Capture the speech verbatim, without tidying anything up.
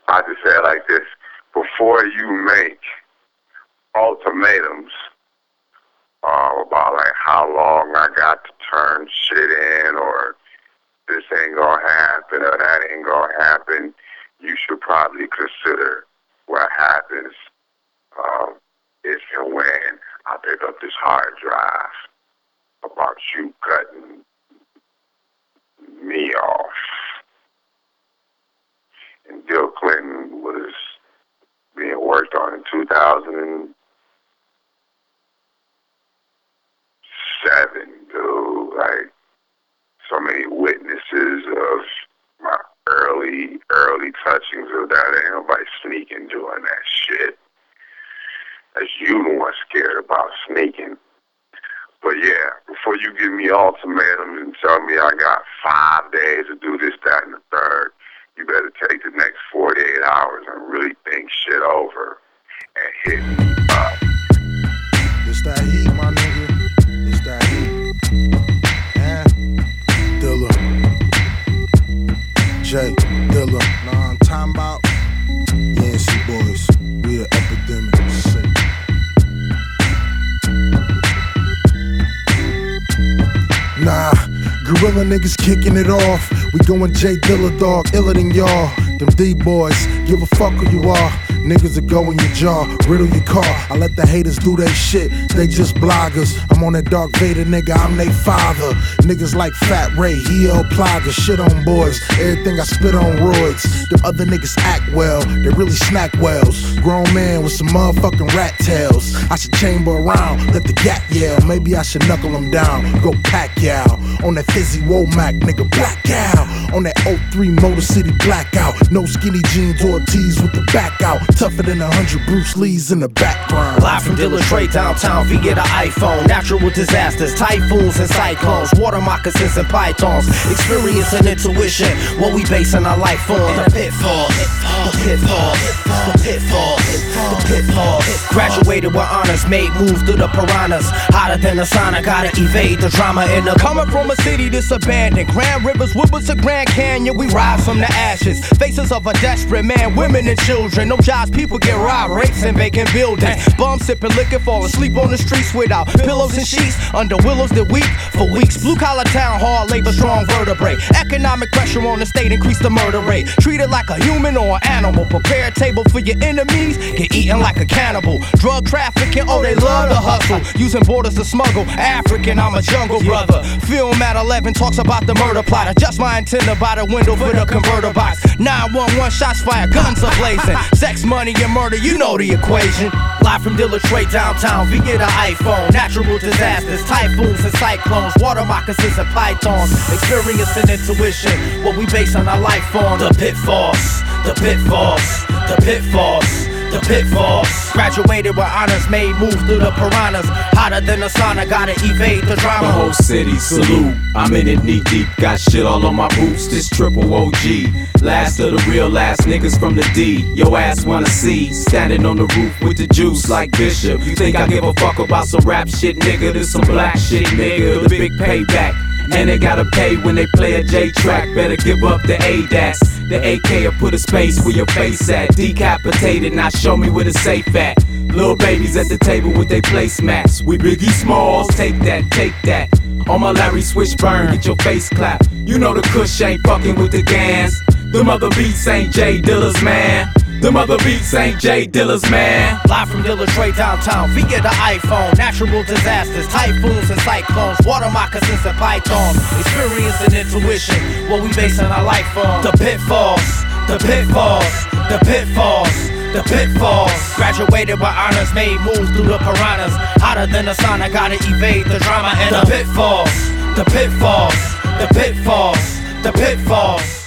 I just say it like this: before you make ultimatums uh, about like how long I got to turn shit in, or this ain't gonna happen, or that ain't gonna happen, you should probably consider what happens um, if and when I pick up this hard drive about you cutting me off. And Bill Clinton was being worked on in two thousand seven, dude. Like, so many witnesses of my early, early touchings of that. Ain't nobody sneaking doing that shit. That's you the one scared about sneaking. But yeah, before you give me ultimatums and tell me I got five days to do this, that, and the third, you better take the next forty-eight hours and really think shit over and hit me up. It's that heat, my nigga. It's that heat. Yeah. Dilla. Jay Dilla. Nah, I'm talking about Yancey boys. We the epidemic. Sick. Nah, gorilla niggas kicking it off. We going Jay Dilla, dog, iller than y'all. Them D-boys, give a fuck who you are. Niggas that go in your jaw, riddle your car. I let the haters do they shit, they just bloggers. I'm on that Dark Vader, nigga, I'm they father. Niggas like Fat Ray, he El Plaga. Shit on boys, everything I spit on roids. Them other niggas act well, they really snack wells. Grown man with some motherfucking rat tails. I should chamber around, let the gat yell. Maybe I should knuckle them down, go pack y'all. On that fizzy Womack, nigga, black out. On that oh three Motor City blackout. No skinny jeans or tees with the back out. Tougher than a hundred Bruce Lees in the background. Live from Dilla Trey downtown via the iPhone. Natural disasters, typhoons and cyclones, water moccasins and pythons. Experience and intuition, what we basing our life on. The pitfalls, the pitfalls, the pitfalls, the pitfalls. Graduated with honors, made moves through the piranhas. Hotter than the sauna, gotta evade the drama in the. Coming from a city that's abandoned, Grand Rivers, Woodwards, a Grand Canyon. We rise from the ashes, faces of a desperate man, women and children. No jobs, people get robbed, rapes and vacant buildings. Bums sipping liquor, fall asleep on the streets without pillows and sheets. Under willows that weep for weeks. Blue collar town, hard labor, strong vertebrae. Economic pressure on the state increase the murder rate. Treat it like a human or an animal. Prepare a table for your enemies, get eaten like a cannibal. Drug trafficking, oh they love to hustle. Using borders to smuggle. African, I'm a jungle brother. Film at eleven talks about the murder plot. Adjust my antenna by the window for the converter box. nine one one shots fired, guns are blazing. Sex, money, and murder, you know the equation. Live from Dilla Trey downtown via the iPhone. Natural disasters, typhoons and cyclones, water moccasins and pythons. Experience and intuition, what we base on our life on. The pitfalls, the pitfalls, the pitfalls, the pitfalls. Graduated with honors, made moves through the piranhas. Hotter than the sauna, gotta evade the drama. The whole city salute, I'm in it knee deep. Got shit all on my boots, this triple O G. Last of the real last niggas from the D. Yo ass wanna see, standing on the roof with the juice like Bishop. You think I give a fuck about some rap shit, nigga? This some black shit, nigga. The big payback. And they gotta pay when they play a J track. Better give up the A D A S. The A K will put a space where your face at. Decapitated, now show me where the safe at. Little babies at the table with they placemats. We Biggie Smalls, take that, take that. On my Larry Switch burn, get your face clapped. You know the Kush ain't fucking with the Gans. Them other beats ain't Jay Dilla's, man. Them other beats ain't Jay Dilla's, man. Live from Dilla Trey downtown via the iPhone. Natural disasters, typhoons and cyclones, water moccasins and pythons. Experience and intuition, what we basing our life on. The pitfalls, the pitfalls, the pitfalls, the pitfalls. Graduated with honors, made moves through the piranhas. Hotter than the sauna, gotta evade the drama and the pitfalls, the pitfalls, the pitfalls, the pitfalls.